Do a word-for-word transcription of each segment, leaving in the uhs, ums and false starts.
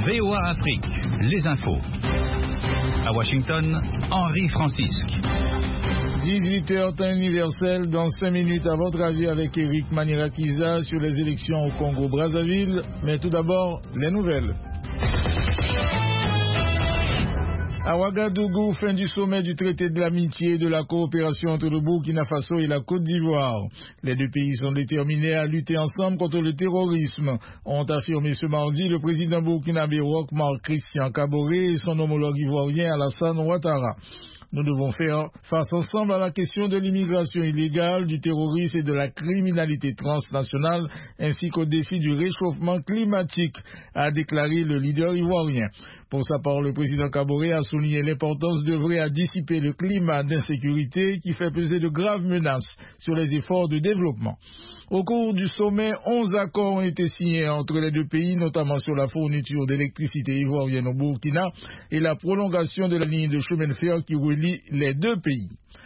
V O A Afrique, les infos. À Washington, Henri Francisque. dix-huit heures temps universel, dans cinq minutes à votre avis avec Eric Manirakiza sur les élections au Congo-Brazzaville. Mais tout d'abord, les nouvelles. À Ouagadougou, fin du sommet du traité de l'amitié et de la coopération entre le Burkina Faso et la Côte d'Ivoire. Les deux pays sont déterminés à lutter ensemble contre le terrorisme, ont affirmé ce mardi le président burkinabé Roch Marc Christian Kaboré et son homologue ivoirien Alassane Ouattara. Nous devons faire face ensemble à la question de l'immigration illégale, du terrorisme et de la criminalité transnationale, ainsi qu'au défi du réchauffement climatique, a déclaré le leader ivoirien. Pour sa part, le président Kaboré a souligné l'importance d'œuvrer à dissiper le climat d'insécurité qui fait peser de graves menaces sur les efforts de développement. Au cours du sommet, onze accords ont été signés entre les deux pays, notamment sur la fourniture d'électricité ivoirienne au Burkina et la prolongation de la ligne de chemin de fer qui relie les deux pays.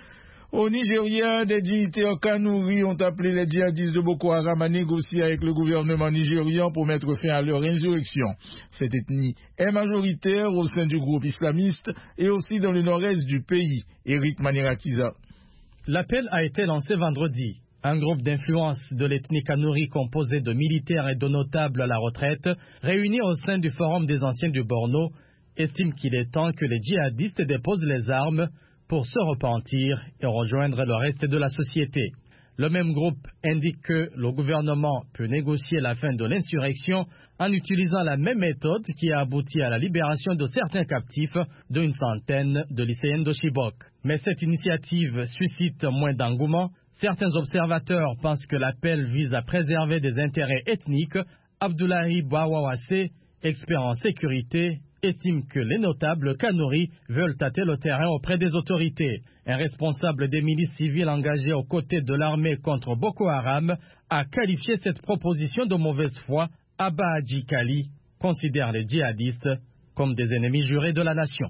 Au Nigeria, des dignitaires Kanuri ont appelé les djihadistes de Boko Haram à négocier avec le gouvernement nigérian pour mettre fin à leur insurrection. Cette ethnie est majoritaire au sein du groupe islamiste et aussi dans le nord-est du pays. Eric Manirakiza. L'appel a été lancé vendredi. Un groupe d'influence de l'ethnie Kanuri composé de militaires et de notables à la retraite, réunis au sein du Forum des anciens du Borno, estime qu'il est temps que les djihadistes déposent les armes pour se repentir et rejoindre le reste de la société. Le même groupe indique que le gouvernement peut négocier la fin de l'insurrection en utilisant la même méthode qui a abouti à la libération de certains captifs d'une centaine de lycéens de Chibok. Mais cette initiative suscite moins d'engouement. Certains observateurs pensent que l'appel vise à préserver des intérêts ethniques. Abdoulaye Bouawawase, expert en sécurité, estime que les notables Kanuri veulent tâter le terrain auprès des autorités. Un responsable des milices civiles engagées aux côtés de l'armée contre Boko Haram a qualifié cette proposition de mauvaise foi. Abba Hadji Kali considère les djihadistes comme des ennemis jurés de la nation.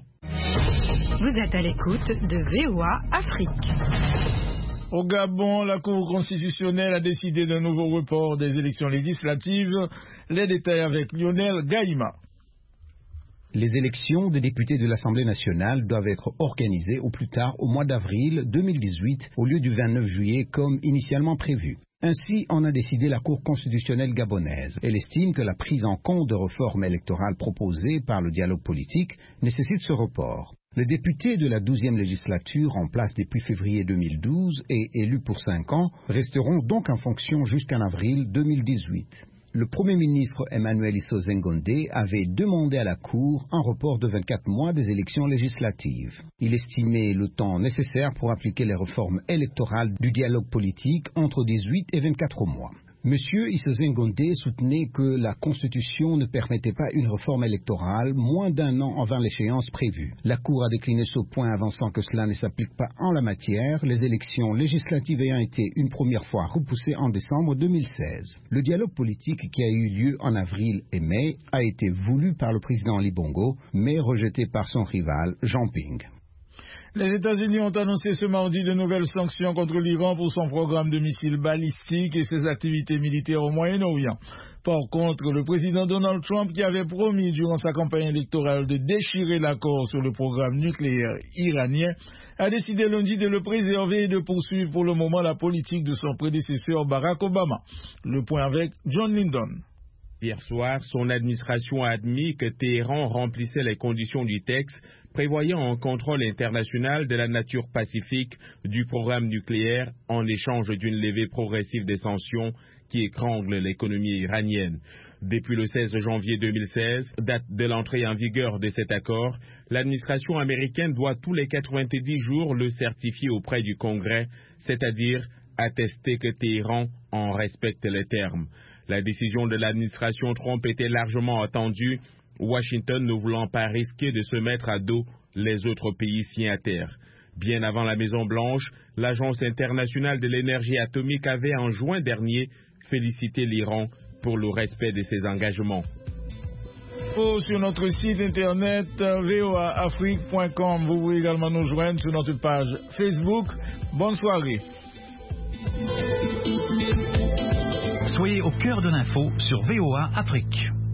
Vous êtes à l'écoute de V O A Afrique. Au Gabon, la Cour constitutionnelle a décidé d'un nouveau report des élections législatives. Les détails avec Lionel Gaïma. Les élections des députés de l'Assemblée nationale doivent être organisées au plus tard au mois d'avril deux mille dix-huit au lieu du vingt-neuf juillet comme initialement prévu. Ainsi en a décidé la Cour constitutionnelle gabonaise. Elle estime que la prise en compte de réformes électorales proposées par le dialogue politique nécessite ce report. Les députés de la douzième législature en place depuis février deux mille douze et élus pour cinq ans resteront donc en fonction jusqu'en avril deux mille dix-huit. Le Premier ministre Emmanuel Issou Zengondé avait demandé à la Cour un report de vingt-quatre mois des élections législatives. Il estimait le temps nécessaire pour appliquer les réformes électorales du dialogue politique entre dix-huit et vingt-quatre mois. Monsieur Issou Zengondé soutenait que la Constitution ne permettait pas une réforme électorale moins d'un an avant l'échéance prévue. La Cour a décliné ce point avançant que cela ne s'applique pas en la matière, les élections législatives ayant été une première fois repoussées en décembre deux mille seize. Le dialogue politique qui a eu lieu en avril et mai a été voulu par le président Ali Bongo, mais rejeté par son rival Jean Ping. Les États-Unis ont annoncé ce mardi de nouvelles sanctions contre l'Iran pour son programme de missiles balistiques et ses activités militaires au Moyen-Orient. Par contre, le président Donald Trump, qui avait promis durant sa campagne électorale de déchirer l'accord sur le programme nucléaire iranien, a décidé lundi de le préserver et de poursuivre pour le moment la politique de son prédécesseur Barack Obama. Le point avec John Lyndon. Hier soir, son administration a admis que Téhéran remplissait les conditions du texte prévoyant un contrôle international de la nature pacifique du programme nucléaire en échange d'une levée progressive des sanctions qui étranglent l'économie iranienne. Depuis le seize janvier deux mille seize, date de l'entrée en vigueur de cet accord, l'administration américaine doit tous les quatre-vingt-dix jours le certifier auprès du Congrès, c'est-à-dire attester que Téhéran en respecte les termes. La décision de l'administration Trump était largement attendue, Washington ne voulant pas risquer de se mettre à dos les autres pays signataires. Bien avant la Maison-Blanche, l'Agence internationale de l'énergie atomique avait en juin dernier félicité l'Iran pour le respect de ses engagements. Sur notre site internet v o a afrique point com, vous pouvez également nous joindre sur notre page Facebook. Bonne soirée. Soyez au cœur de l'info sur V O A Afrique.